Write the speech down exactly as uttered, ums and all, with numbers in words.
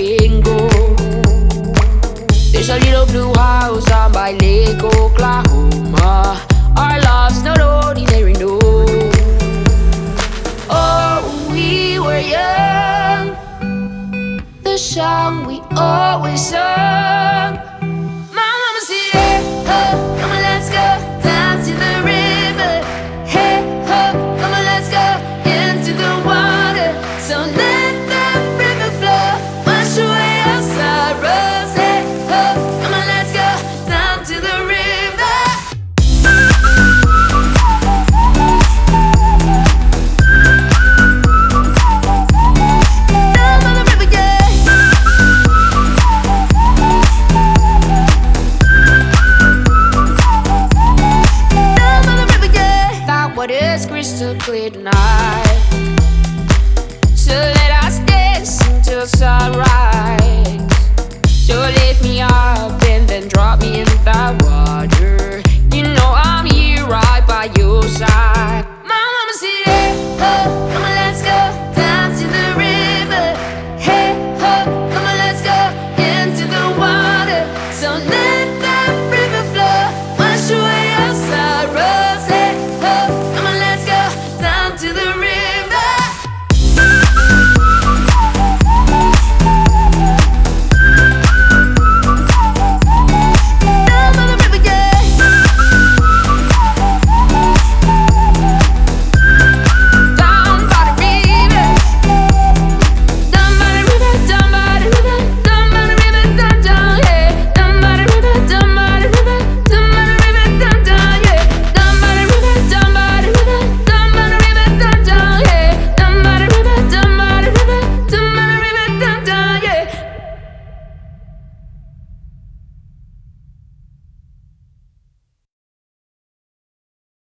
can go. There's a little blue house down by Lake Oklahoma. Our love's not ordinary, no. Oh, we were young, the song we always sung. My mama said, hey, ho, come on, let's go down to the river. Hey, ho, come on, let's go into the water. So let the river flow, wash away our sorrows. Hey, ho, come on, let's go down to the river. What is crystal clear tonight? So let us dance until sunrise.